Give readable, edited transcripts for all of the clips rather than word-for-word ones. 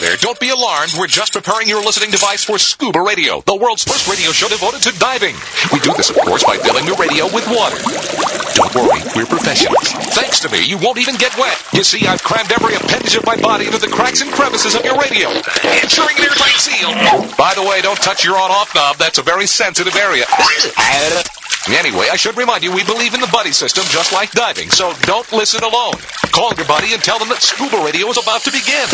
there. Don't be alarmed. We're just preparing your listening device for Scuba Radio, the world's first radio show devoted to diving. We do this, of course, by filling your radio with water. Don't worry, we're professionals. Thanks to me, you won't even get wet. You see, I've crammed every appendage of my body into the cracks and crevices of your radio, ensuring an airtight seal. By the way, don't touch your on-off knob. That's a very sensitive area. Anyway, I should remind you, we believe in the buddy system just like diving, so don't listen alone. Call your buddy and tell them that Scuba Radio is about to begin.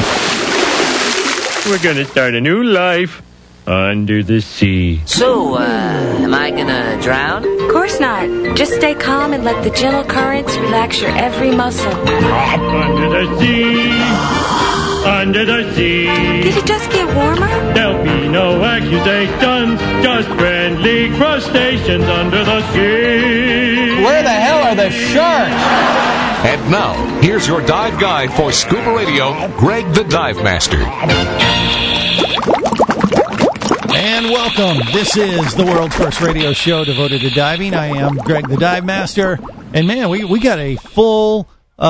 We're going to start a new life under the sea. So, am I gonna drown? Of course not. Just stay calm and let the gentle currents relax your every muscle. Under the sea. Under the sea. Did it just get warmer? There'll be no accusations, just friendly crustaceans under the sea. Where the hell are the sharks? And now, here's your dive guide for Scuba Radio, Greg the Dive Master. And welcome. This is the world's first radio show devoted to diving. I am Greg the Dive Master. And man, we got a full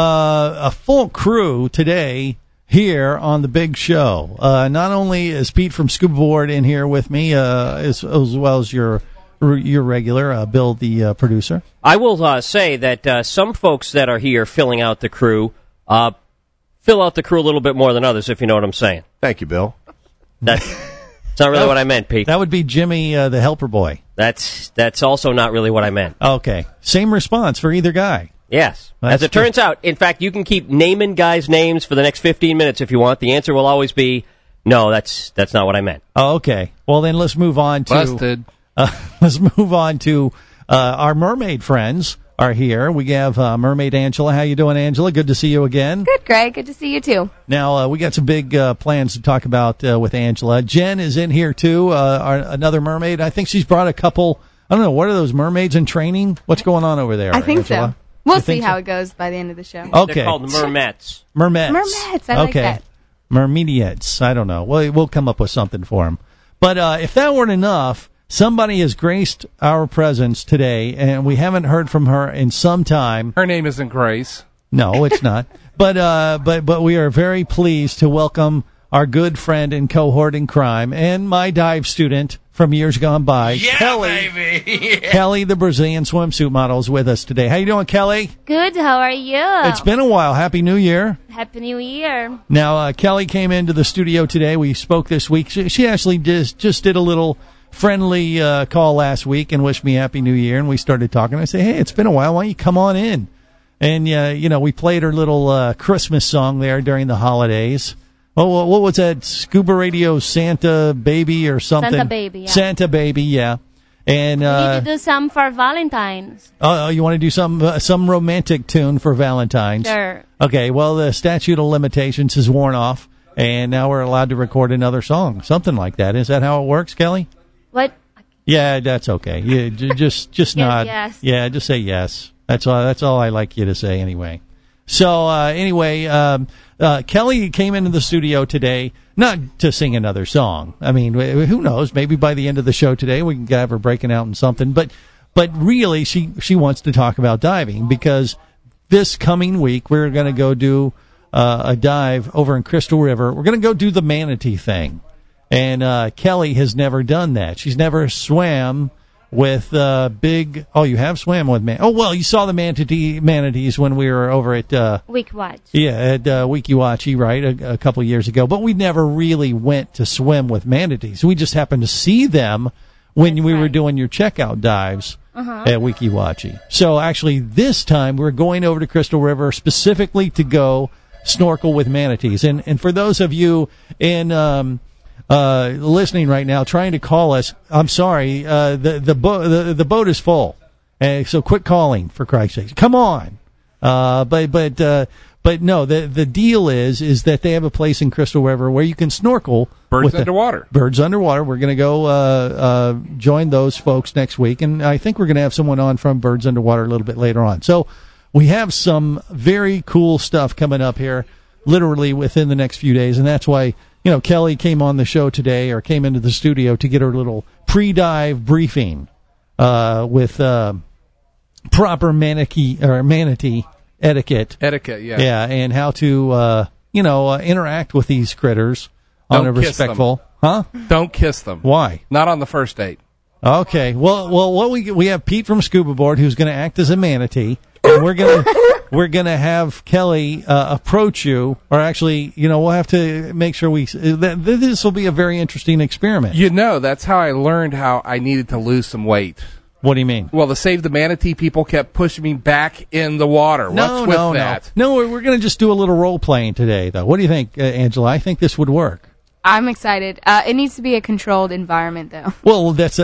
crew today here on the big show. Not only is Pete from Scuba Board in here with me, as well as your regular Bill, the producer. I will say that some folks that are here filling out the crew fill out the crew a little bit more than others, if you know what I'm saying. Thank you, Bill. That's not really what I meant, Pete. That would be Jimmy, the helper boy. That's also not really what I meant. Okay. Same response for either guy. Yes. As it turns out, in fact, you can keep naming guys' names for the next 15 minutes if you want. The answer will always be, no, that's not what I meant. Oh, okay. Well, then let's move on to... Busted. Let's move on to our mermaid friends are here. We have Mermaid Angela. How you doing, Angela? Good to see you again. Good, Greg. Good to see you, too. Now, we got some big plans to talk about with Angela. Jen is in here, too, another mermaid. I think she's brought a couple... I don't know, what are those, mermaids in training? What's going on over there, I think Angela? so. We'll see how it goes by the end of the show. Okay. They're called mermaids. Mermaids. I like that. Mermaids. I don't know. We'll come up with something for them. But if that weren't enough, somebody has graced our presence today, and we haven't heard from her in some time. Her name isn't Grace. No, it's not. But we are very pleased to welcome our good friend and cohort in crime and my dive student from years gone by, Kelly. Baby. Kelly, the Brazilian swimsuit model, is with us today. How you doing, Kelly? Good. How are you? It's been a while. Happy New Year. Happy New Year. Now, Kelly came into the studio today. We spoke this week. She actually just did a little friendly call last week and wished me Happy New Year, and we started talking. I say, hey, it's been a while. Why don't you come on in? And, we played her little Christmas song there during the holidays. Oh, what was that? Scuba Radio Santa Baby or something? Santa Baby, yeah. Santa Baby, yeah. And we need to do some for Valentine's. Oh, you want to do some romantic tune for Valentine's? Sure. Okay, well, the statute of limitations is worn off, and now we're allowed to record another song. Something like that. Is that how it works, Kelly? What? Yeah, that's okay. You just nod. Yes. Yeah, just say yes. That's all I like you to say anyway. So anyway, Kelly came into the studio today not to sing another song. I mean, who knows? Maybe by the end of the show today we can have her breaking out in something. But really, she wants to talk about diving because this coming week we're going to go do a dive over in Crystal River. We're going to go do the manatee thing, and Kelly has never done that. She's never swam with big... Oh, you have swam with man. Oh, well, you saw the manatees when we were over at... Week Watch. Yeah, at Weeki Wachee, right, a couple of years ago. But we never really went to swim with manatees. We just happened to see them when we were doing your checkout dives at Weeki Wachee. So, actually, this time we're going over to Crystal River specifically to go snorkel with manatees. And for those of you in... listening right now, trying to call us. I'm sorry, the boat is full, so quit calling for Christ's sake. Come on, but no. The deal is that they have a place in Crystal River where you can snorkel. Birds underwater. Birds underwater. We're going to go join those folks next week, and I think we're going to have someone on from Birds Underwater a little bit later on. So we have some very cool stuff coming up here, literally within the next few days, and that's why. Kelly came on the show today, or came into the studio to get her little pre-dive briefing with proper manatee etiquette. Etiquette, yeah. Yeah, and how to interact with these critters on a respectful. Huh? Don't kiss them. Why? Not on the first date. Okay. Well, what we have Pete from Scuba Board who's going to act as a manatee, and we're gonna have Kelly approach you, or actually, we'll have to make sure this will be a very interesting experiment. That's how I learned how I needed to lose some weight. What do you mean? Well, the Save the Manatee people kept pushing me back in the water. What's with that? No, we're going to just do a little role playing today, though. What do you think, Angela? I think this would work. I'm excited. It needs to be a controlled environment, though. Well, this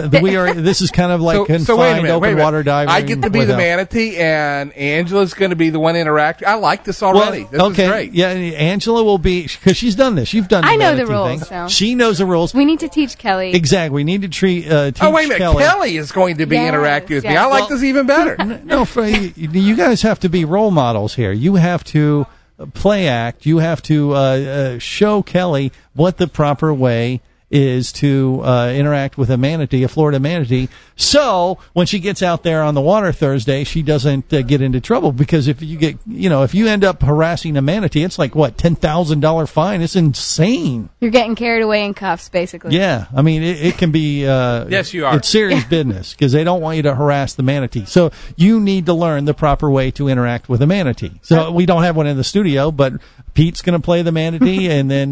is kind of like confined open water diving. I get to be the manatee, and Angela's going to be the one interacting. I like this already. This is great. Yeah, Angela will be, because she's done this. You've done. I know the rules. So. She knows the rules. We need to teach Kelly. Exactly. We need to teach. Oh, wait a minute. Kelly is going to be interacting with me. I like this even better. No, you guys have to be role models here. You have to play act. You have to show Kelly what the proper way is to interact with a Florida manatee. So when she gets out there on the water Thursday, she doesn't get into trouble, because if you end up harassing a manatee, it's like $10,000 fine. It's insane. You're getting carried away in cuffs, basically. Yeah, I mean it can be. Yes, you are. It's serious business, because they don't want you to harass the manatee. So you need to learn the proper way to interact with a manatee. So we don't have one in the studio, but Pete's going to play the manatee, and then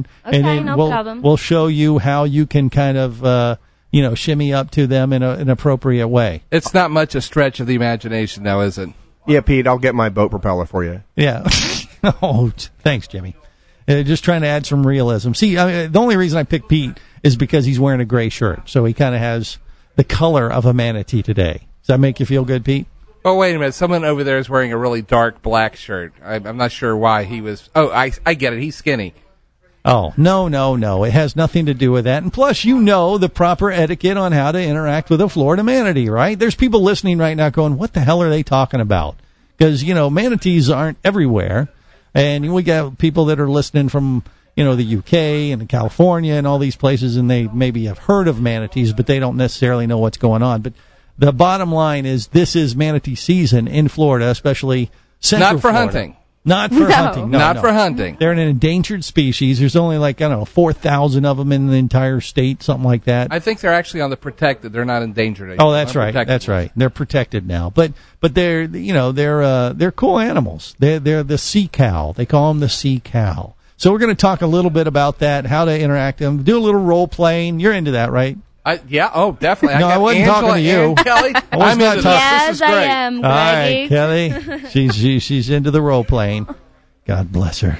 we'll show you how you can kind of shimmy up to them in an appropriate way. It's not much a stretch of the imagination, though, is it? Yeah, Pete, I'll get my boat propeller for you. Yeah. Oh, thanks, Jimmy. Just trying to add some realism. See, the only reason I picked Pete is because he's wearing a gray shirt, so he kind of has the color of a manatee today. Does that make you feel good, Pete? Oh, wait a minute. Someone over there is wearing a really dark black shirt. I'm not sure why he was... Oh, I get it. He's skinny. Oh, no. It has nothing to do with that. And plus, the proper etiquette on how to interact with a Florida manatee, right? There's people listening right now going, what the hell are they talking about? Because, manatees aren't everywhere. And we got people that are listening from, the UK and California and all these places, and they maybe have heard of manatees, but they don't necessarily know what's going on. But the bottom line is, this is manatee season in Florida, especially Central Not for Florida. Hunting. Not for hunting. No, Not for hunting. They're an endangered species. There's only 4,000 of them in the entire state, something like that. I think they're actually on the protected. They're not endangered anymore. Oh, that's right. That's right. They're protected now. But they're they're cool animals. They're the sea cow. They call them the sea cow. So we're going to talk a little bit about that, how to interact with them, do a little role playing. You're into that, right? Definitely. No, I wasn't talking to you. Kelly, I'm into this. Yes, This is great. I am, All right, Greggy. Kelly. She's into the role playing. God bless her.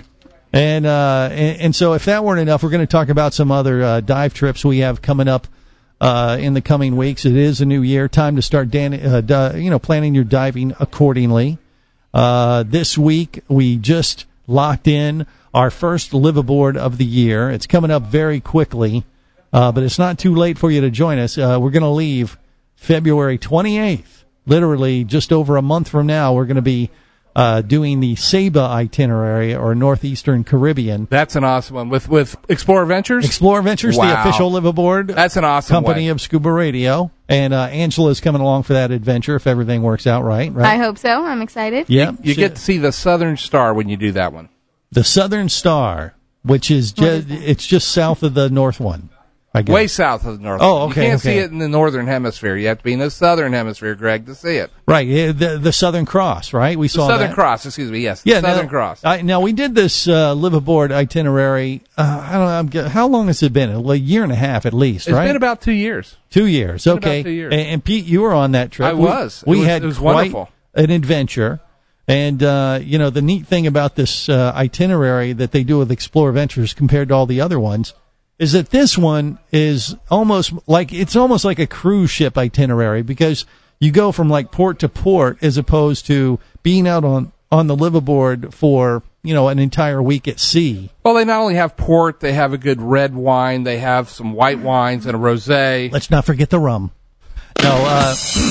And so if that weren't enough, we're going to talk about some other dive trips we have coming up in the coming weeks. It is a new year. Time to start planning your diving accordingly. This week we just locked in our first live aboard of the year. It's coming up very quickly. But it's not too late for you to join us. We're going to leave February 28th. Literally just over a month from now, we're going to be doing the Saba itinerary, or Northeastern Caribbean. That's an awesome one. With Explorer Ventures? Explorer Ventures, wow. The official live aboard That's an awesome company of Scuba Radio. And Angela's coming along for that adventure if everything works out right? I hope so. I'm excited. Yeah. You get to see the Southern Star when you do that one. The Southern Star, which is just south of the North one. Way south of the north. Oh, okay. You can't see it in the northern hemisphere. You have to be in the southern hemisphere, Greg, to see it. Right. The Southern Cross, right? We saw the Southern that. Cross, excuse me, yes. Yeah, Southern Cross. Now, we did this live aboard itinerary, I don't know, how long has it been? A year and a half at least, right? It's been about 2 years. 2 years, okay. About 2 years. And Pete, you were on that trip. I was. We had it was quite wonderful. An adventure. And, the neat thing about this itinerary that they do with Explorer Ventures compared to all the other ones is that this one is almost like a cruise ship itinerary, because you go from port to port as opposed to being out on the live aboard for, an entire week at sea. Well, they not only have port, they have a good red wine, they have some white wines and a rosé. Let's not forget the rum. No,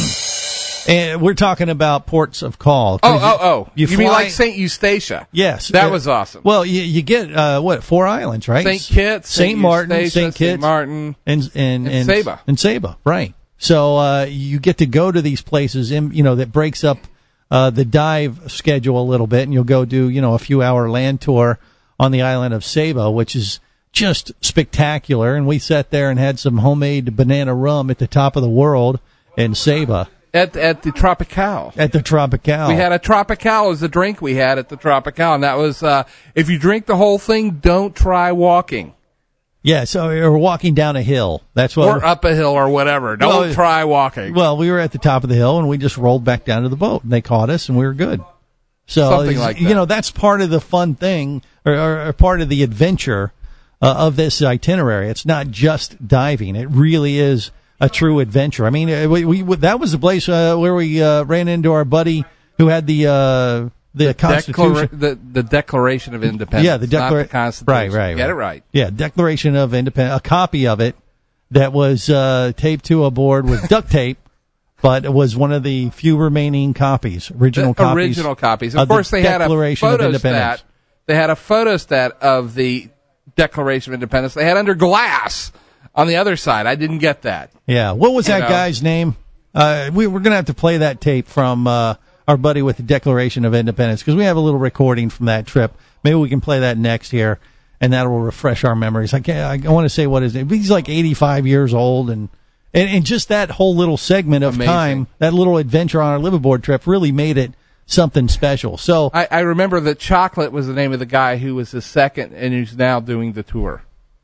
and we're talking about ports of call. You mean like St. Eustatia? Yes. That was awesome. Well, you get, 4 islands, right? St. Kitts, St. Martin, Eustatia, St. Kitts, St. Martin, and Saba. And Saba, right. So you get to go to these places, that breaks up the dive schedule a little bit, and you'll go do, a few-hour land tour on the island of Saba, which is just spectacular. And we sat there and had some homemade banana rum at the top of the world in Saba. At the Tropical. At the Tropical. We had a Tropical as a drink we had at the Tropical, and that was, if you drink the whole thing, don't try walking. Yeah, so we're walking down a hill. That's what. Or up a hill or whatever. Don't try walking. Well, we were at the top of the hill, and we just rolled back down to the boat, and they caught us, and we were good. So, something like that. That's part of the fun thing, or part of the adventure of this itinerary. It's not just diving. It really is a true adventure. I mean, we that was the place where we ran into our buddy who had the Constitution, the Declaration of Independence. Yeah, the Declaration. Not the Constitution. Right. Get it right. Yeah, Declaration of Independence. A copy of it that was taped to a board with duct tape, but it was one of the few remaining copies, original copies. Of course, they had a photostat. They had a photostat of the Declaration of Independence. They had under glass on the other side. I didn't get that. Yeah. What was that guy's name? We're going to have to play that tape from our buddy with the Declaration of Independence, because we have a little recording from that trip. Maybe we can play that next here, and that will refresh our memories. I want to say what his name. He's like 85 years old, and just that whole little segment of time, that little adventure on our liveaboard trip, really made it something special. So I remember that Chocolate was the name of the guy who was his second, and who's now doing the tour.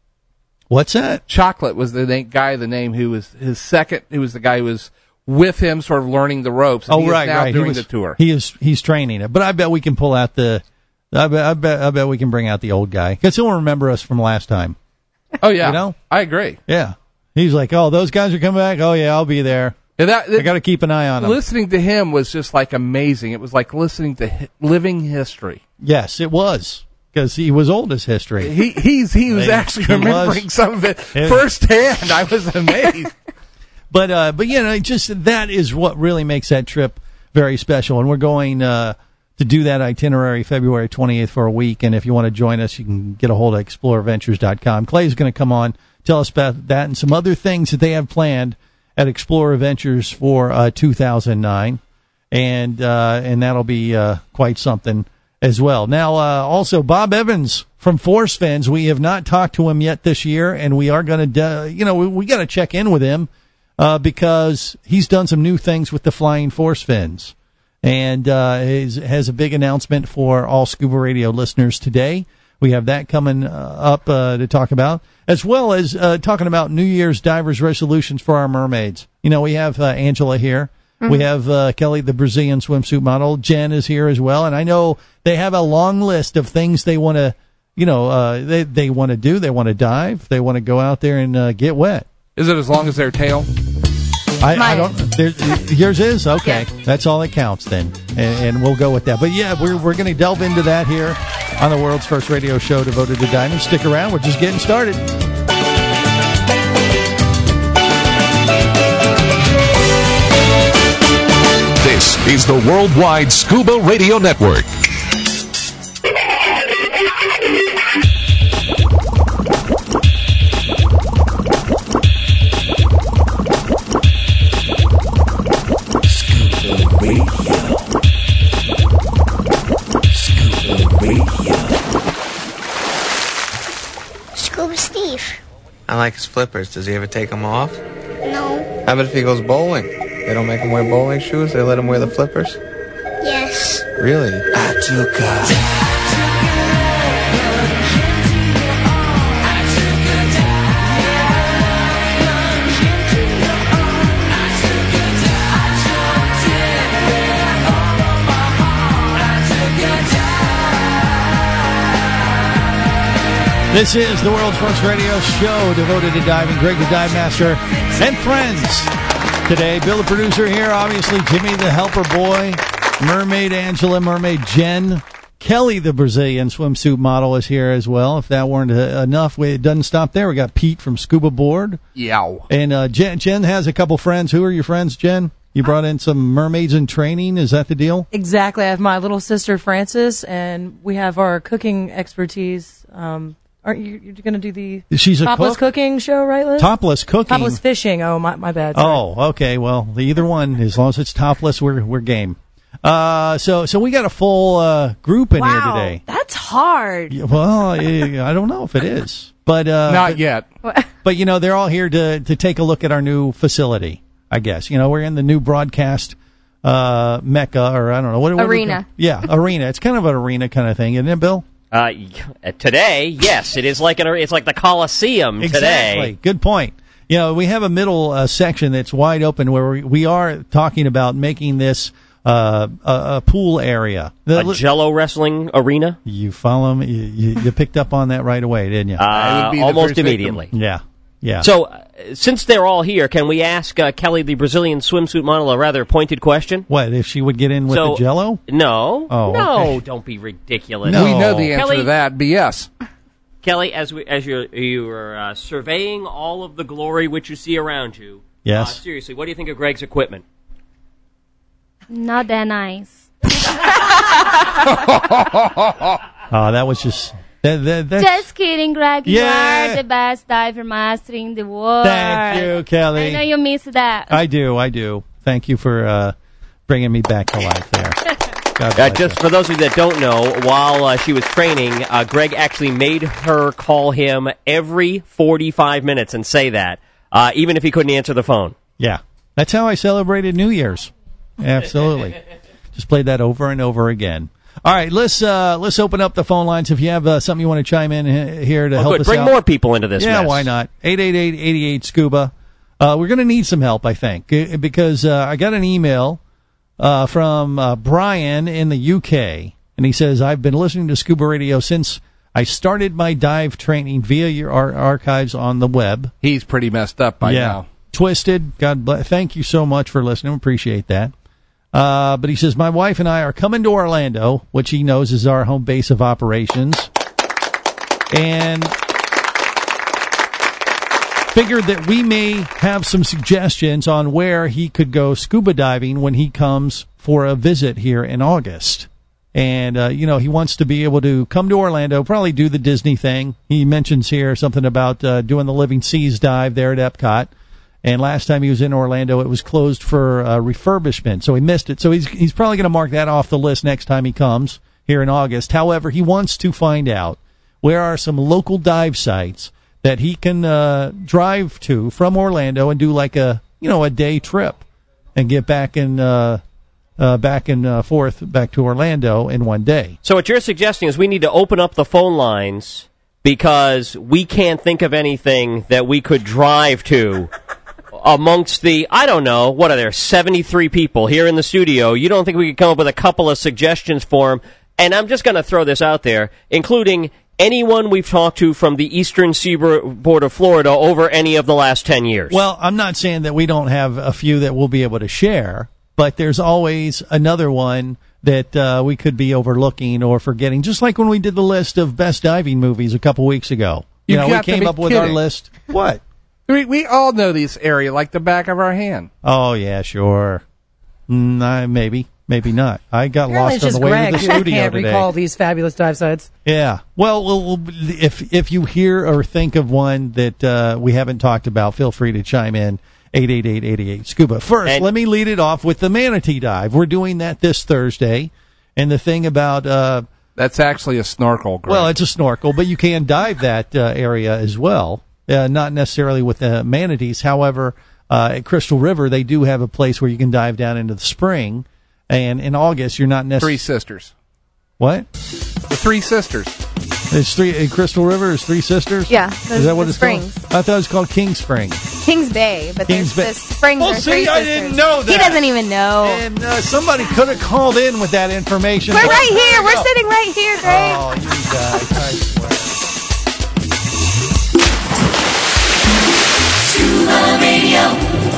What's that? Chocolate was the name who was his second. Who was the guy who was with him, sort of learning the ropes. And he is now doing the tour. He's training it, but I bet we can pull out the. I bet we can bring out the old guy, because he'll remember us from last time. Oh yeah, I agree. Yeah, he's like, oh, those guys are coming back. Oh yeah, I'll be there. I got to keep an eye on them. Listening to him was just like amazing. It was like listening to living history. Yes, it was. Because he was old as history. He was actually remembering some of it firsthand. I was amazed. But just that is what really makes that trip very special. And we're going to do that itinerary February 28th for a week. And if you want to join us, you can get a hold of exploreadventures.com. Clay's going to come on, tell us about that and some other things that they have planned at Explorer Adventures for 2009. And that'll be quite something as well. Now, also Bob Evans from Force Fins. We have not talked to him yet this year, and we are going to, we got to check in with him because he's done some new things with the Flying Force Fins, and has a big announcement for all Scuba Radio listeners today. We have that coming up to talk about, as well as talking about New Year's divers resolutions for our mermaids. We have Angela here. Mm-hmm. We have Kelly, the Brazilian swimsuit model. Jen is here as well. And I know they have a long list of things they want to, they want to do. They want to dive. They want to go out there and get wet. Is it as long as their tail? I don't. Yours is? Okay. Yeah. That's all that counts then. And we'll go with that. But yeah, we're going to delve into that here on the world's first radio show devoted to diving. Stick around. We're just getting started. This is the Worldwide Scuba Radio Network. Scuba Radio. Scuba Radio. Scuba Steve. I like his flippers. Does he ever take them off? No. How about if he goes bowling? They don't make him wear bowling shoes? They let him wear the flippers? Yes. Really? This is the world's first radio show devoted to diving. Greg the Dive Master and friends. Today, Bill the producer here, obviously Jimmy the helper boy, Mermaid Angela, Mermaid Jen, Kelly the Brazilian swimsuit model is here as well. If that weren't enough, it doesn't stop there. We got Pete from Scuba Board. Yeah. And Jen has a couple friends. Who are your friends, Jen? You brought in some mermaids in training. Is that the deal? Exactly. I have my little sister, Frances, and we have our cooking expertise. Aren't you going to do the topless cooking show, right, Liz? Topless cooking? Topless fishing. Oh, my bad. Sorry. Oh, okay. Well, either one. As long as it's topless, we're game. So we got a full group in here today. That's hard. Yeah, well, I don't know if it is, but Not yet. But they're all here to take a look at our new facility. I guess we're in the new broadcast mecca, or I don't know what arena. Arena. It's kind of an arena kind of thing, isn't it, Bill? Today, yes, it is it's like the Coliseum Exactly. today. Good point. We have a middle section that's wide open where we are talking about making this a pool area. A Jello wrestling arena? You follow me? You picked up on that right away, didn't you? Almost immediately. Yeah. So, since they're all here, can we ask Kelly, the Brazilian swimsuit model, a rather pointed question? What, if she would get in with the Jello? No. Oh, no, okay. Don't be ridiculous. No. We know the answer Kelly, to that, but yes. Kelly, as you were surveying all of the glory which you see around you, yes. Seriously, what do you think of Greg's equipment? Not that nice. That was just... That's... Just kidding, Greg. Yeah. You are the best diver master in the world. Thank you, Kelly. I know you miss that. I do. Thank you for bringing me back to life there. Just for those of you that don't know, while she was training, Greg actually made her call him every 45 minutes and say that, even if he couldn't answer the phone. Yeah. That's how I celebrated New Year's. Absolutely. Just played that over and over again. All right, let's open up the phone lines. If you have something you want to chime in here to help us Bring out. more people into this mess. Why not? 888-88-SCUBA. We're going to need some help, I think, because I got an email from Brian in the UK, and he says, I've been listening to Scuba Radio since I started my dive training via your archives on the web. He's pretty messed up by now. Twisted. God bless. Thank you so much for listening. Appreciate that. But he says, my wife and I are coming to Orlando, which he knows is our home base of operations, and figured that we may have some suggestions on where he could go scuba diving when he comes for a visit here in August. And, he wants to be able to come to Orlando, probably do the Disney thing. He mentions here something about doing the Living Seas dive there at Epcot. And last time he was in Orlando, it was closed for refurbishment, so he missed it. So he's probably going to mark that off the list next time he comes here in August. However, he wants to find out where are some local dive sites that he can drive to from Orlando and do like a day trip and get back and forth back to Orlando in one day. So what you're suggesting is we need to open up the phone lines because we can't think of anything that we could drive to. Amongst the, I don't know, what are there, 73 people here in the studio, you don't think we could come up with a couple of suggestions for them? And I'm just going to throw this out there, including anyone we've talked to from the Eastern Seaboard of Florida over any of the last 10 years. Well, I'm not saying that we don't have a few that we'll be able to share, but there's always another one that we could be overlooking or forgetting, just like when we did the list of best diving movies a couple weeks ago. We came up with our list. What? We all know this area like the back of our hand. Oh, yeah, sure. Maybe not. I got lost on the way to the studio today. I can't recall these fabulous dive sites. Yeah. Well, if you hear or think of one that we haven't talked about, feel free to chime in. 888-88-SCUBA. First, let me lead it off with the manatee dive. We're doing that this Thursday. And the thing about... that's actually a snorkel, Greg. Well, it's a snorkel, but you can dive that area as well. Not necessarily with the manatees. However, at Crystal River, they do have a place where you can dive down into the spring. And in August, you're not necessarily... 3 Sisters. What? The 3 Sisters. It's Crystal River is 3 Sisters? Yeah. Is that what it's springs. called? I thought it was called King Spring. Kings Bay, but the springs are 3 sisters. I didn't know that. He doesn't even know. And somebody could have called in with that information. We're right here. We're sitting right here, Greg. Oh, you guys. I swear. Scuba Radio.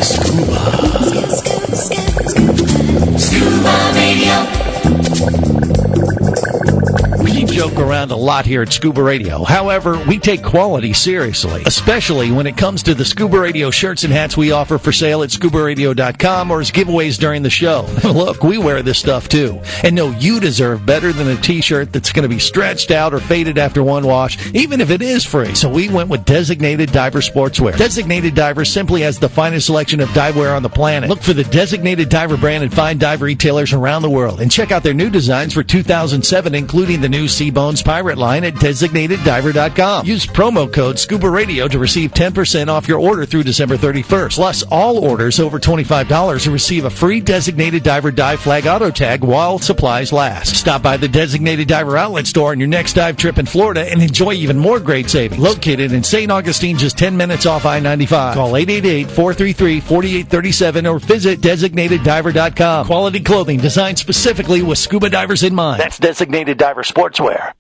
Scuba Radio. We joke around a lot here at Scuba Radio. However, we take quality seriously, especially when it comes to the Scuba Radio shirts and hats we offer for sale at ScubaRadio.com or as giveaways during the show. Look, we wear this stuff too. And no, you deserve better than a t-shirt that's going to be stretched out or faded after one wash, even if it is free. So we went with Designated Diver Sportswear. Designated Diver simply has the finest selection of dive wear on the planet. Look for the Designated Diver brand at fine dive retailers around the world and check out their new designs for 2007, including the new Sea T-Bone's Pirate Line at DesignatedDiver.com. Use promo code Scuba Radio to receive 10% off your order through December 31st. Plus, all orders over $25 will receive a free Designated Diver dive flag auto tag while supplies last. Stop by the Designated Diver outlet store on your next dive trip in Florida and enjoy even more great savings. Located in St. Augustine, just 10 minutes off I-95. Call 888-433-4837 or visit DesignatedDiver.com. Quality clothing designed specifically with scuba divers in mind. That's Designated Diver Sportswear.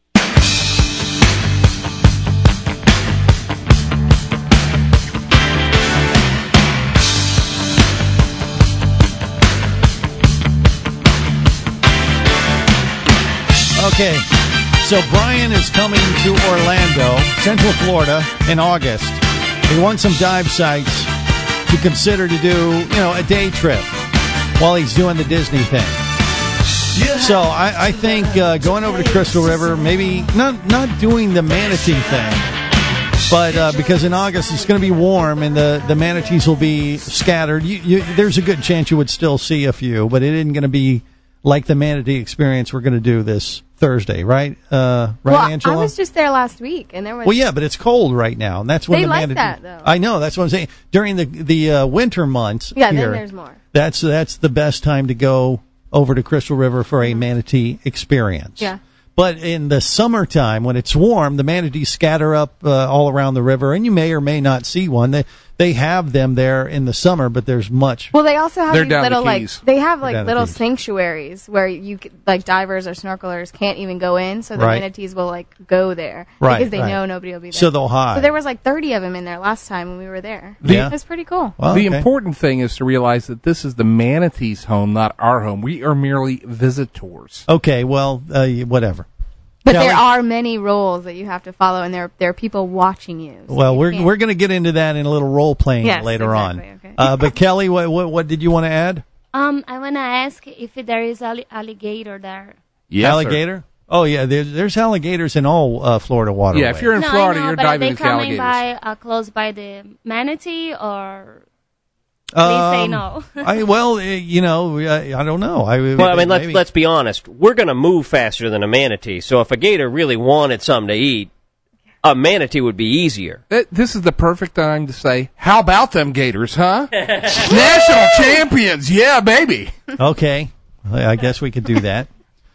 Okay, so Brian is coming to Orlando, Central Florida, in August. He wants some dive sites to consider to do, a day trip while he's doing the Disney thing. So I think going over to Crystal River, maybe not doing the manatee thing, but because in August it's going to be warm and the manatees will be scattered. There's a good chance you would still see a few, but it isn't going to be like the manatee experience we're going to do this Thursday, right? Angela? I was just there last week, and there was. Well, yeah, but it's cold right now, and that's when they the like manatee. That, though. I know, that's what I'm saying. During the winter months, yeah, here, then there's more. That's the best time to go over to Crystal River for a manatee experience. Yeah. But in the summertime, when it's warm, the manatees scatter up all around the river, and you may or may not see one. They have them there in the summer, but there's much. Well, they also have these little they have little sanctuaries where you divers or snorkelers can't even go in, so the manatees will go there because they know nobody will be there. So they'll hide. So there was 30 of them in there last time when we were there. Yeah. It was pretty cool. Well, the important thing is to realize that this is the manatees' home, not our home. We are merely visitors. Okay, well, whatever. But Kelly? there are many rules that you have to follow, and there are people watching you. So well, we're going to get into that in a little role playing later on. Okay. But Kelly, what did you want to add? I want to ask if there is alligator there. Yes, alligator? Sir. Oh yeah, there's alligators in all Florida waterways. Yeah, if you're in Florida, you're diving into alligators. Are they coming close by the manatee or? Please say no. I don't know. Let's be honest. We're going to move faster than a manatee. So if a gator really wanted something to eat, a manatee would be easier. This is the perfect time to say, "How about them gators, huh? National champions, yeah, baby." Okay, I guess we could do that.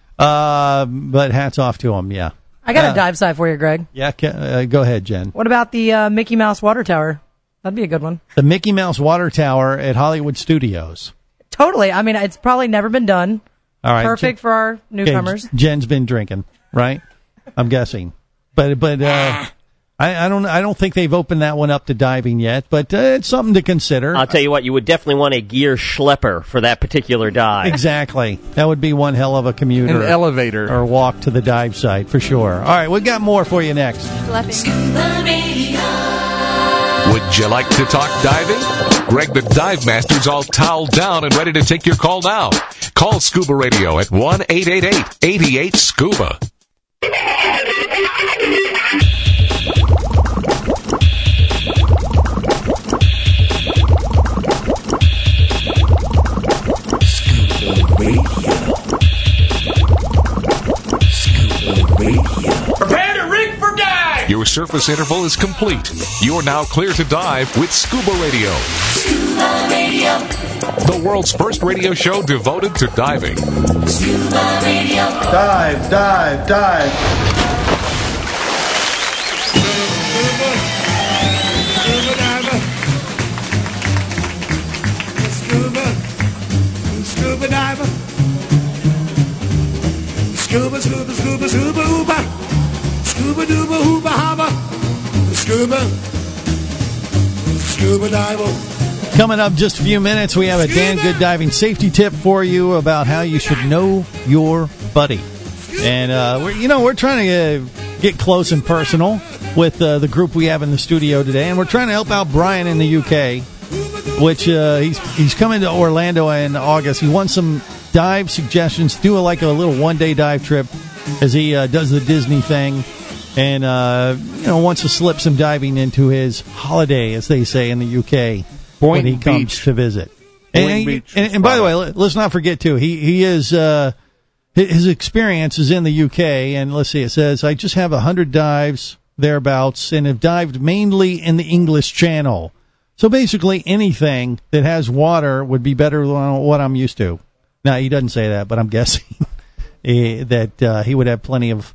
But hats off to them. Yeah. I got a dive site for you, Greg. Yeah, go ahead, Jen. What about the Mickey Mouse water tower? That'd be a good one. The Mickey Mouse Water Tower at Hollywood Studios. Totally. I mean, it's probably never been done. All right. Perfect for our newcomers. Okay, Jen's been drinking, right? I'm guessing. But I don't think they've opened that one up to diving yet, but it's something to consider. I'll tell you what, you would definitely want a gear schlepper for that particular dive. Exactly. That would be one hell of a commuter. An elevator. Or walk to the dive site, for sure. All right, we've got more for you next. Scuba Radio. Would you like to talk diving? Greg the Dive Master's all toweled down and ready to take your call now. Call Scuba Radio at 1-888-88-SCUBA. Prepare to rig for dive! Your surface interval is complete. You're now clear to dive with Scuba Radio. Scuba Radio. The world's first radio show devoted to diving. Scuba Radio. Dive, dive, dive. Scuba diver. Scuba, scuba, scuba, scuba, hooba. Scuba dooba, hooba, haba. Scuba diver. Coming up just a few minutes, we have a Dan Good Diving safety tip for you about how you should know your buddy. And, we're trying to get close and personal with the group we have in the studio today. And we're trying to help out Brian in the UK, which he's coming to Orlando in August. He wants some dive suggestions. Do a little one-day dive trip as he does the Disney thing. And, wants to slip some diving into his holiday, as they say in the UK, when he comes to visit. And by the way, let's not forget, too, he is his experience is in the UK, and let's see, it says, I just have 100 dives thereabouts and have dived mainly in the English Channel. So basically anything that has water would be better than what I'm used to. Now, he doesn't say that, but I'm guessing that he would have plenty of,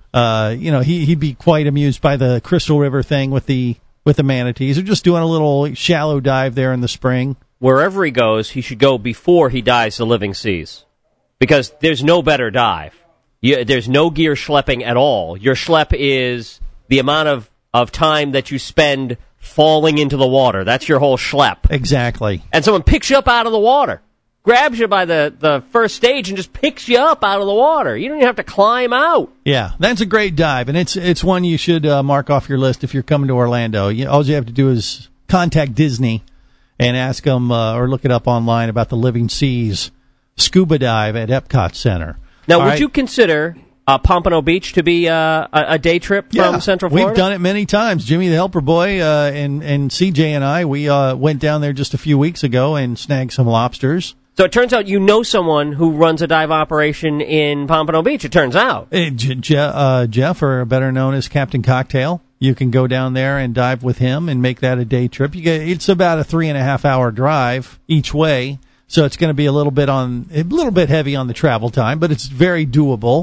he'd be quite amused by the Crystal River thing with the manatees. They're just doing a little shallow dive there in the spring. Wherever he goes, he should go before he dives the living seas. Because there's no better dive. There's no gear schlepping at all. Your schlep is the amount of time that you spend falling into the water. That's your whole schlep. Exactly. And someone picks you up out of the water. Grabs you by the first stage and just picks you up out of the water. You don't even have to climb out. Yeah, that's a great dive, and it's one you should mark off your list if you're coming to Orlando. All you have to do is contact Disney and ask them or look it up online about the Living Seas scuba dive at Epcot Center. Now, would you consider Pompano Beach to be a day trip from Central Florida? We've done it many times. Jimmy the Helper Boy and CJ and I, we went down there just a few weeks ago and snagged some lobsters. So it turns out you know someone who runs a dive operation in Pompano Beach, it turns out. Jeff, or better known as Captain Cocktail. You can go down there and dive with him and make that a day trip. It's about a 3.5-hour drive each way, so it's going to be a little bit heavy on the travel time, but it's very doable.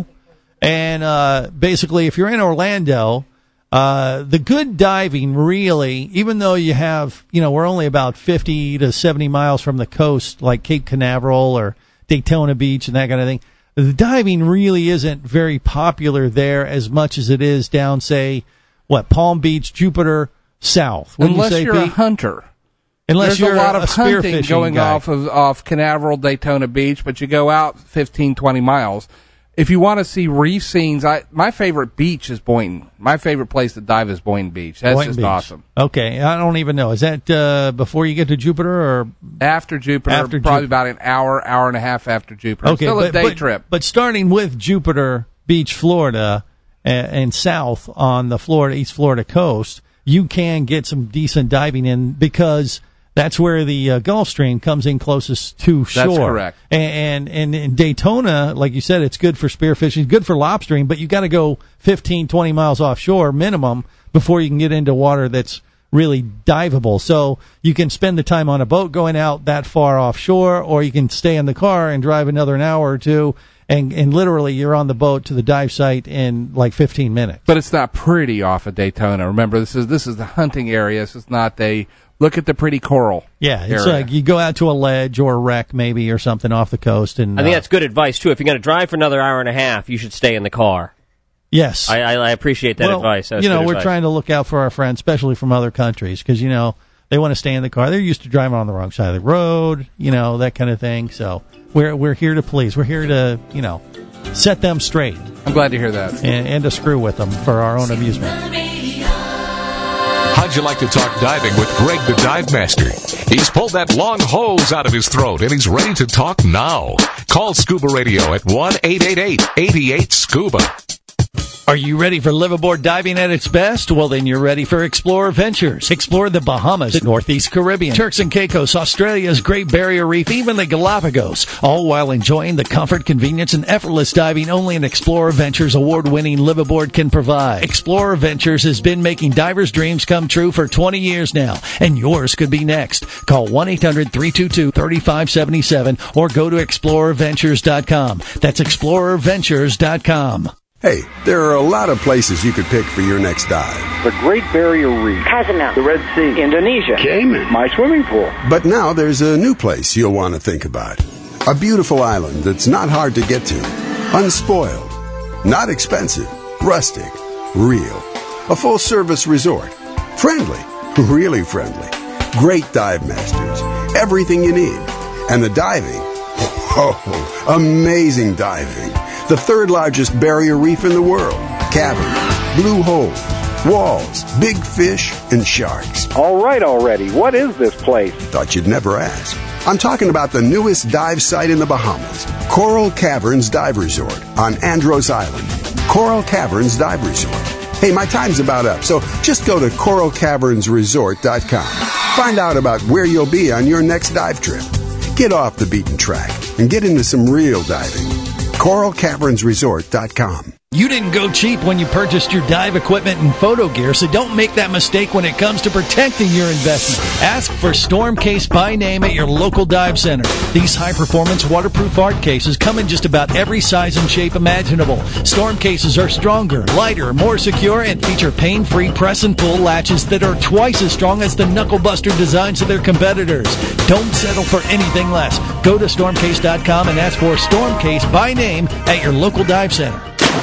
And basically, if you're in Orlando, the good diving really, even though you have, we're only about 50 to 70 miles from the coast, like Cape Canaveral or Daytona Beach and that kind of thing, the diving really isn't very popular there as much as it is down, say, Palm Beach, Jupiter, south. Unless you're a hunter. Unless There's you're a lot of hunting going guy. off Canaveral, Daytona Beach, but you go out 15, 20 miles. If you want to see reef scenes, my favorite beach is Boynton. My favorite place to dive is Boynton Beach. That's Boynton just Beach. awesome. Okay, I don't even know. Is that before you get to Jupiter or after Jupiter? Probably about an hour and a half after Jupiter. Okay, Still a day trip. But starting with Jupiter Beach, Florida, and south on the East Florida coast, you can get some decent diving in because that's where the Gulf Stream comes in closest to shore. That's correct. And in Daytona, like you said, it's good for spearfishing, good for lobstering, but you got to go 15, 20 miles offshore minimum before you can get into water that's really diveable. So you can spend the time on a boat going out that far offshore, or you can stay in the car and drive another an hour or two, and literally you're on the boat to the dive site in like 15 minutes. But it's not pretty off of Daytona. Remember, this is the hunting area. This is not look at the pretty coral. Yeah, it's area. like you go out to a ledge or a wreck maybe or something off the coast. And I think that's good advice, too. If you're going to drive for another hour and a half, you should stay in the car. Yes. I appreciate that advice. That's we're advice. trying to look out for our friends, especially from other countries, because, they want to stay in the car. They're used to driving on the wrong side of the road, that kind of thing. So we're here to please. We're here to, set them straight. I'm glad to hear that. And to screw with them for our own amusement. How'd you like to talk diving with Greg the Dive Master? He's pulled that long hose out of his throat, and he's ready to talk now. Call Scuba Radio at 1-888-88-SCUBA. Are you ready for liveaboard diving at its best? Well, then you're ready for Explorer Ventures. Explore the Bahamas, the Northeast Caribbean, Turks and Caicos, Australia's Great Barrier Reef, even the Galapagos, all while enjoying the comfort, convenience, and effortless diving only an Explorer Ventures award-winning liveaboard can provide. Explorer Ventures has been making divers' dreams come true for 20 years now, and yours could be next. Call 1-800-322-3577 or go to explorerventures.com. That's explorerventures.com. Hey, there are a lot of places you could pick for your next dive. The Great Barrier Reef, Cozumel, the Red Sea, Indonesia, Cayman, my swimming pool. But now there's a new place you'll want to think about. A beautiful island that's not hard to get to. Unspoiled. Not expensive. Rustic. Real. A full-service resort. Friendly. Really friendly. Great dive masters. Everything you need. And the diving. Oh, amazing diving. The third largest barrier reef in the world. Caverns, blue holes, walls, big fish, and sharks. All right already. What is this place? Thought you'd never ask. I'm talking about the newest dive site in the Bahamas. Coral Caverns Dive Resort on Andros Island. Coral Caverns Dive Resort. Hey, my time's about up, so just go to coralcavernsresort.com. Find out about where you'll be on your next dive trip. Get off the beaten track and get into some real diving. CoralCavernsResort.com. You didn't go cheap when you purchased your dive equipment and photo gear, so don't make that mistake when it comes to protecting your investment. Ask for Stormcase by name at your local dive center. These high-performance waterproof art cases come in just about every size and shape imaginable. Storm cases are stronger, lighter, more secure, and feature pain-free press and pull latches that are twice as strong as the knuckle-buster designs of their competitors. Don't settle for anything less. Go to Stormcase.com and ask for Stormcase by name at your local dive center.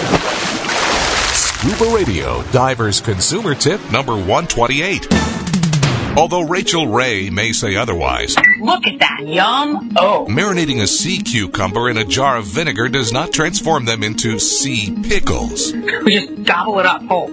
Scuba Radio, Diver's Consumer Tip number 128. Although Rachel Ray may say otherwise, look at that, yum! Oh. Marinating a sea cucumber in a jar of vinegar does not transform them into sea pickles. We just gobble it up whole.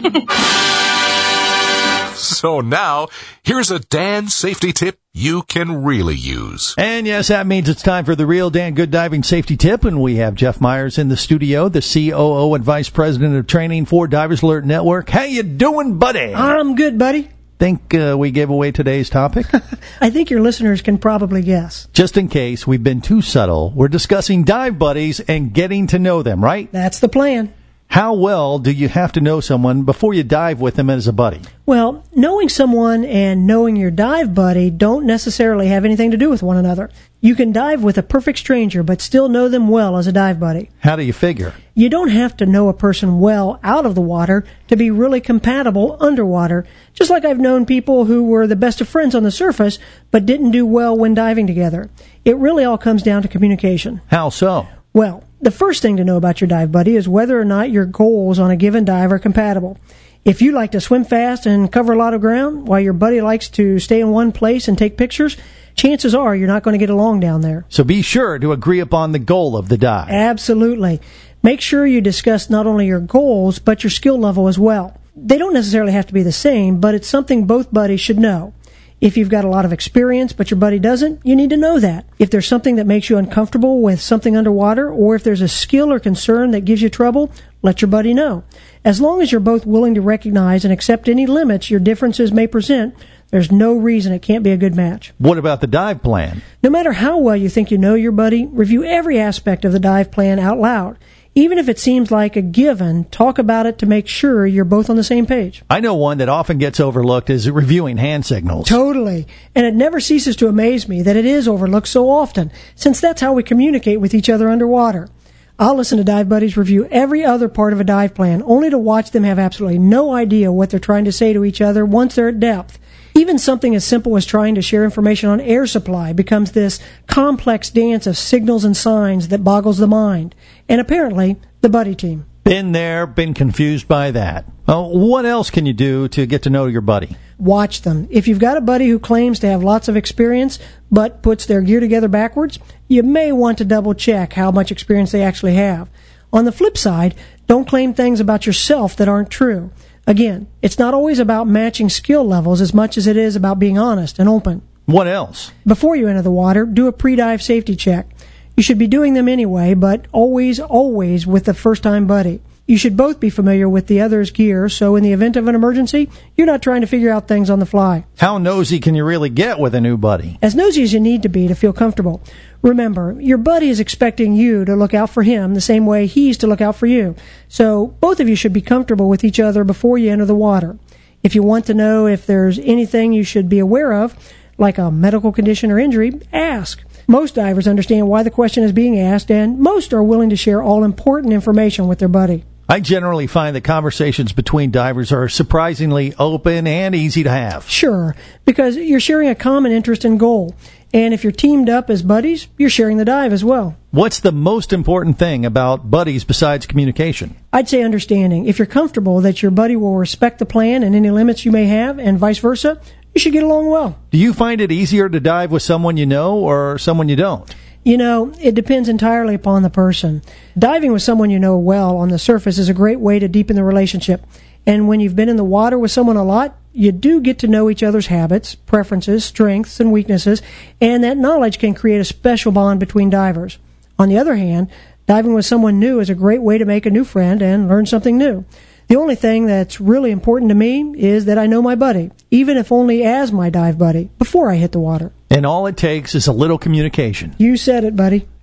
So now, here's a Dan safety tip you can really use. And yes, that means it's time for the real Dan Good Diving Safety Tip, and we have Jeff Myers in the studio, the COO and Vice President of Training for Divers Alert Network. How you doing, buddy? I'm good, buddy. Think we gave away today's topic? I think your listeners can probably guess. Just in case we've been too subtle, we're discussing dive buddies and getting to know them, right? That's the plan. How well do you have to know someone before you dive with them as a buddy? Well, knowing someone and knowing your dive buddy don't necessarily have anything to do with one another. You can dive with a perfect stranger, but still know them well as a dive buddy. How do you figure? You don't have to know a person well out of the water to be really compatible underwater. Just like I've known people who were the best of friends on the surface, but didn't do well when diving together. It really all comes down to communication. How so? Well, the first thing to know about your dive buddy is whether or not your goals on a given dive are compatible. If you like to swim fast and cover a lot of ground, while your buddy likes to stay in one place and take pictures, chances are you're not going to get along down there. So be sure to agree upon the goal of the dive. Absolutely. Make sure you discuss not only your goals, but your skill level as well. They don't necessarily have to be the same, but it's something both buddies should know. If you've got a lot of experience, but your buddy doesn't, you need to know that. If there's something that makes you uncomfortable with something underwater, or if there's a skill or concern that gives you trouble, let your buddy know. As long as you're both willing to recognize and accept any limits your differences may present, there's no reason it can't be a good match. What about the dive plan? No matter how well you think you know your buddy, review every aspect of the dive plan out loud. Even if it seems like a given, talk about it to make sure you're both on the same page. I know one that often gets overlooked is reviewing hand signals. Totally. And it never ceases to amaze me that it is overlooked so often, since that's how we communicate with each other underwater. I'll listen to dive buddies review every other part of a dive plan, only to watch them have absolutely no idea what they're trying to say to each other once they're at depth. Even something as simple as trying to share information on air supply becomes this complex dance of signals and signs that boggles the mind. And apparently, the buddy team. Been there, been confused by that. What else can you do to get to know your buddy? Watch them. If you've got a buddy who claims to have lots of experience, but puts their gear together backwards, you may want to double check how much experience they actually have. On the flip side, don't claim things about yourself that aren't true. Again, it's not always about matching skill levels as much as it is about being honest and open. What else? Before you enter the water, do a pre-dive safety check. You should be doing them anyway, but always with the first-time buddy. You should both be familiar with the other's gear, so in the event of an emergency, you're not trying to figure out things on the fly. How nosy can you really get with a new buddy? As nosy as you need to be to feel comfortable. Remember, your buddy is expecting you to look out for him the same way he's to look out for you. So both of you should be comfortable with each other before you enter the water. If you want to know if there's anything you should be aware of, like a medical condition or injury, ask. Most divers understand why the question is being asked, and most are willing to share all important information with their buddy. I generally find that conversations between divers are surprisingly open and easy to have. Sure, because you're sharing a common interest and goal. And if you're teamed up as buddies, you're sharing the dive as well. What's the most important thing about buddies besides communication? I'd say understanding. If you're comfortable that your buddy will respect the plan and any limits you may have, and vice versa, you should get along well. Do you find it easier to dive with someone you know or someone you don't? You know, it depends entirely upon the person. Diving with someone you know well on the surface is a great way to deepen the relationship. And when you've been in the water with someone a lot, you do get to know each other's habits, preferences, strengths, and weaknesses, and that knowledge can create a special bond between divers. On the other hand, diving with someone new is a great way to make a new friend and learn something new. The only thing that's really important to me is that I know my buddy, even if only as my dive buddy, before I hit the water. And all it takes is a little communication. You said it, buddy.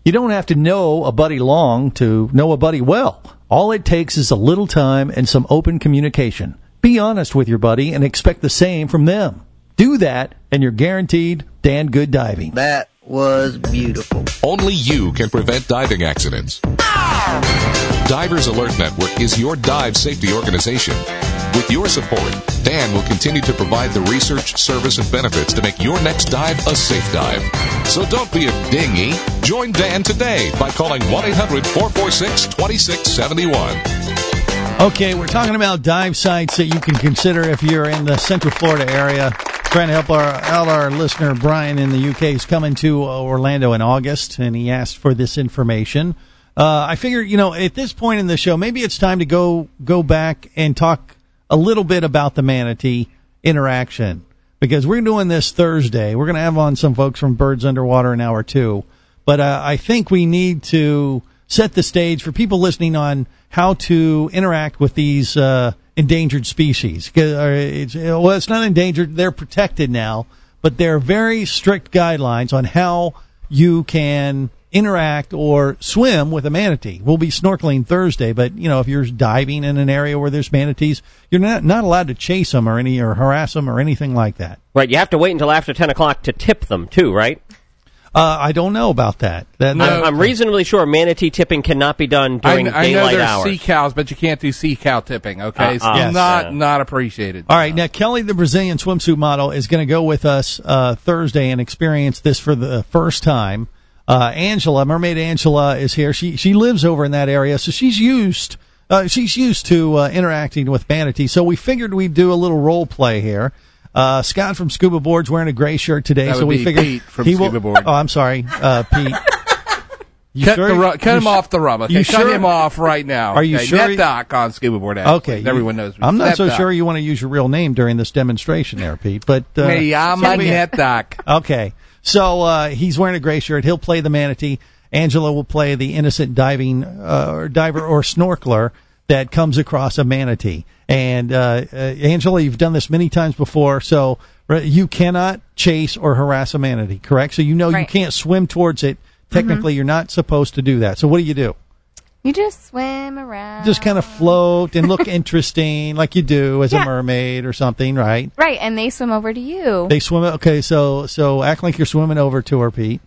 You don't have to know a buddy long to know a buddy well. All it takes is a little time and some open communication. Be honest with your buddy and expect the same from them. Do that, and you're guaranteed damn good diving. That was beautiful. Only you can prevent diving accidents. Divers Alert Network is your dive safety organization. With your support, Dan will continue to provide the research, service, and benefits to make your next dive a safe dive. So don't be a dinghy. Join Dan today by calling 1-800-446-2671. Okay, we're talking about dive sites that you can consider if you're in the Central Florida area. Trying to help our listener Brian in the UK is coming to Orlando in August, and he asked for this information. I figure, at this point in the show, maybe it's time to go back and talk a little bit about the manatee interaction, because we're doing this Thursday. We're going to have on some folks from Birds Underwater in hour 2, but I think we need to set the stage for people listening on how to interact with these endangered species. It's not endangered; they're protected now, but there are very strict guidelines on how you can interact or swim with a manatee. We'll be snorkeling Thursday, but if you're diving in an area where there's manatees, you're not allowed to chase them or harass them or anything like that. Right. You have to wait until after 10 o'clock to tip them too, right? I don't know about that. I'm reasonably sure manatee tipping cannot be done during daylight hours. I know there's sea cows, but you can't do sea cow tipping, okay? So yes. Not appreciated. All right, now Kelly, the Brazilian swimsuit model, is going to go with us Thursday and experience this for the first time. Angela, Mermaid Angela, is here. She lives over in that area, so she's used to interacting with manatees. So we figured we'd do a little role play here. Scott from Scuba Board's wearing a gray shirt today, so we figured Pete from Scuba Board. Oh, I'm sorry, Pete. Cut him off the rub. Okay, cut him off right now. Are you sure? NetDoc on Scuba Board. Actually. Okay, everyone knows me. I'm not so NetDoc. sure you want to use your real name during this demonstration, there, Pete. But hey, I'm a NetDoc. Okay, so he's wearing a gray shirt. He'll play the manatee. Angela will play the innocent diver or snorkeler that comes across a manatee. And Angela, you've done this many times before, so you cannot chase or harass a manatee, correct? So right. You can't swim towards it. Technically, you're not supposed to do that. So what do? You just swim around. Just kind of float and look interesting, like you do as a mermaid or something, right? Right, and they swim over to you. They swim. Okay, so act like you're swimming over to her, Pete.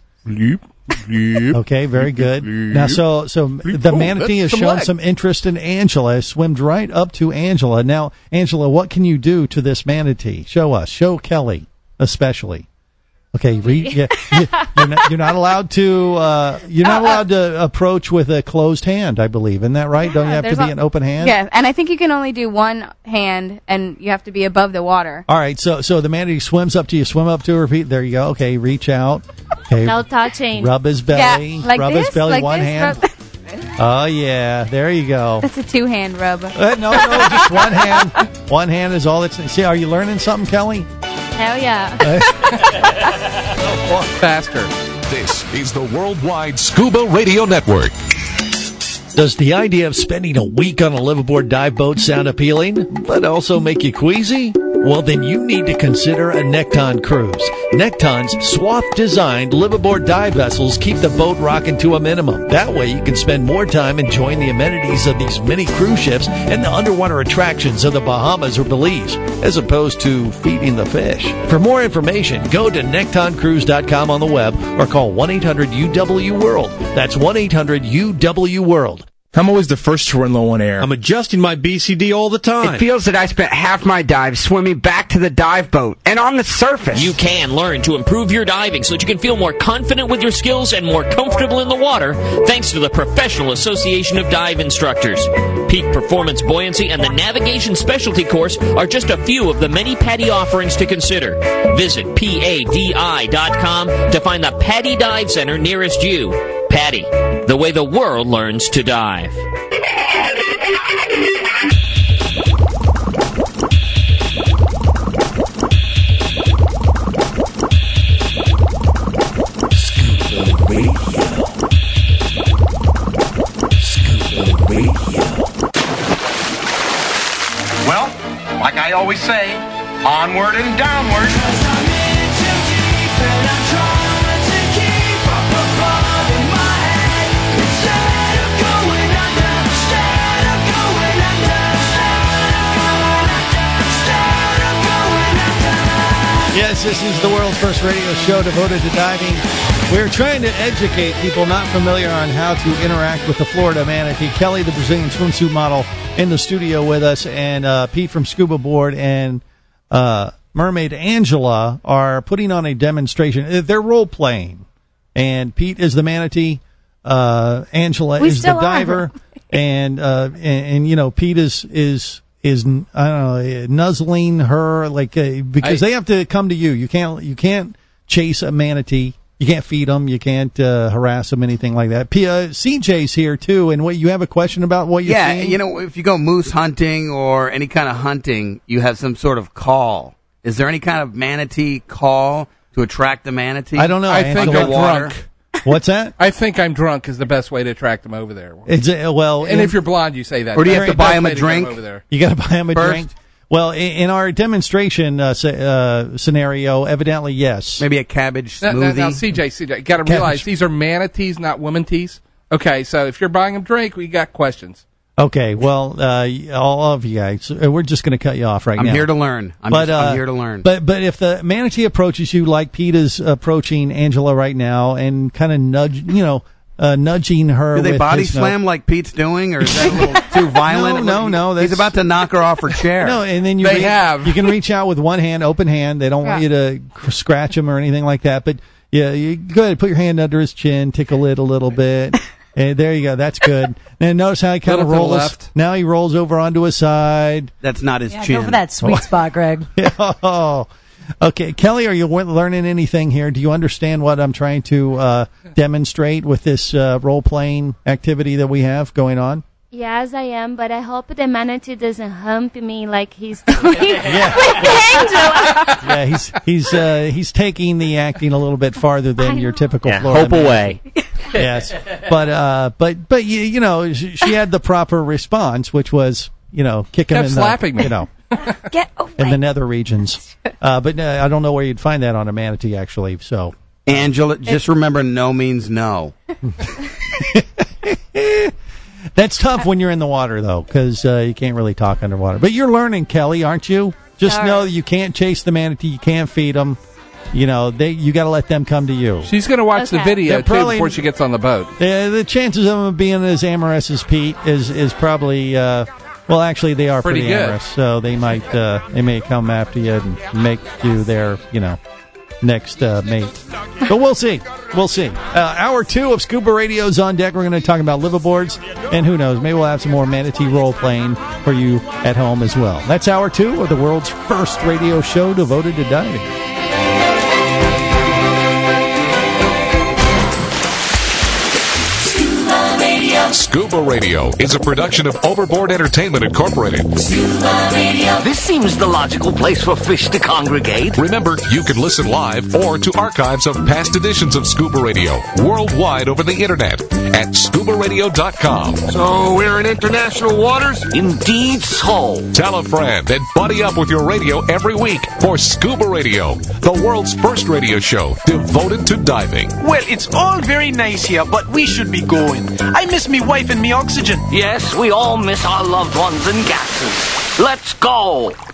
Okay, very good. Now, so the manatee has shown some interest in Angela, has swimmed right up to Angela. Now, Angela, what can you do to this manatee? Show us. Show Kelly, especially. Okay, you're not allowed to. You're not allowed to approach with a closed hand, I believe. Isn't that right? Yeah, don't you have to be an open hand? Yeah, and I think you can only do one hand, and you have to be above the water. All right, so the manatee swims up to you. Swim up to her feet. There you go. Okay, reach out. Okay, no touching. Rub his belly. Yeah, like rub this? his belly. Like one this? hand. Oh yeah, there you go. That's a two-hand rub. No, just one hand. One hand is all that's. See, are you learning something, Kelly? Hell yeah. Faster. This is the Worldwide Scuba Radio Network. Does the idea of spending a week on a liveaboard dive boat sound appealing, but also make you queasy? Well, then you need to consider a Nekton cruise. Nekton's swath-designed liveaboard dive vessels keep the boat rocking to a minimum. That way you can spend more time enjoying the amenities of these mini cruise ships and the underwater attractions of the Bahamas or Belize, as opposed to feeding the fish. For more information, go to nektoncruise.com on the web or call 1-800-UW-WORLD. That's 1-800-UW-WORLD. I'm always the first to run low on air. I'm adjusting my BCD all the time. It feels that I spent half my dive swimming back to the dive boat and on the surface. You can learn to improve your diving so that you can feel more confident with your skills and more comfortable in the water thanks to the Professional Association of Dive Instructors. Peak Performance Buoyancy and the Navigation Specialty Course are just a few of the many PADI offerings to consider. Visit PADI.com to find the PADI Dive Center nearest you. PADI, the way the world learns to dive. Scuba Radio. Scuba Radio. Well, like I always say, onward and downward. Yes, this is the world's first radio show devoted to diving. We're trying to educate people not familiar on how to interact with the Florida manatee. Kelly, the Brazilian swimsuit model, in the studio with us, and Pete from Scuba Board and Mermaid Angela are putting on a demonstration. They're role-playing, and Pete is the manatee, Angela is the diver, and you know, Pete is I don't know, nuzzling her because they have to come to you. You can't chase a manatee. You can't feed them. You can't harass them, anything like that. CJ's here too, and you have a question about what you're seeing? You know, if you go moose hunting or any kind of hunting, you have some sort of call. Is there any kind of manatee call to attract the manatee? I don't know. I think I'm drunk. What's that? I think I'm drunk is the best way to attract them over there. And if you're blonde, you say that. Or do you have to buy them a drink? You got to buy them a drink. Well, in our demonstration scenario, evidently, yes. Maybe a cabbage smoothie. Now, CJ, you got to realize these are manatees, not woman-tees. Okay, so if you're buying them drink, we got questions. Okay, well, all of you guys, we're just going to cut you off right now. I'm here to learn. I'm here to learn. But if the manatee approaches you like Pete is approaching Angela right now and kind of nudging her. Do they body slam like Pete's doing, or is that a little too violent? No. He's about to knock her off her chair. No, and then you can reach out with one hand, open hand. They don't want you to scratch him or anything like that. But yeah, you go ahead, put your hand under his chin, tickle it a little bit. And there you go. That's good. And notice how he kind of rolls. Left. Now he rolls over onto his side. That's not his chin. Go for that sweet spot, Greg. Oh. Okay, Kelly, are you learning anything here? Do you understand what I'm trying to demonstrate with this role-playing activity that we have going on? Yes, I am, but I hope the manatee doesn't hump me like he's doing with Angela. Yeah, he's taking the acting a little bit farther than your typical Florida hope away. Yes, but you know, she had the proper response, which was, you know, kick him in slapping me, you know. Get away. In the nether regions. But I don't know where you'd find that on a manatee, actually. So, Angela, just remember, no means no. That's tough when you're in the water, though, because you can't really talk underwater. But you're learning, Kelly, aren't you? Just know that you can't chase the manatee, you can't feed them. You know, you got to let them come to you. She's going to watch the video too before she gets on the boat. The chances of them being as amorous as Pete is probably. Well, actually, they are pretty amorous, so they may come after you and make you their, you know, next mate. But we'll see. We'll see. Hour 2 of Scuba Radio's on deck. We're going to talk about liveaboards, and who knows, maybe we'll have some more manatee role playing for you at home as well. That's Hour 2 of the world's first radio show devoted to diving. Scuba Radio is a production of Overboard Entertainment Incorporated. Scuba Radio. This seems the logical place for fish to congregate. Remember, you can listen live or to archives of past editions of Scuba Radio worldwide over the internet at scubaradio.com. So we're in international waters? Indeed so. Tell a friend and buddy up with your radio every week for Scuba Radio, the world's first radio show devoted to diving. Well, it's all very nice here, but we should be going. I miss me wife and me oxygen. Yes, we all miss our loved ones and gases. Let's go.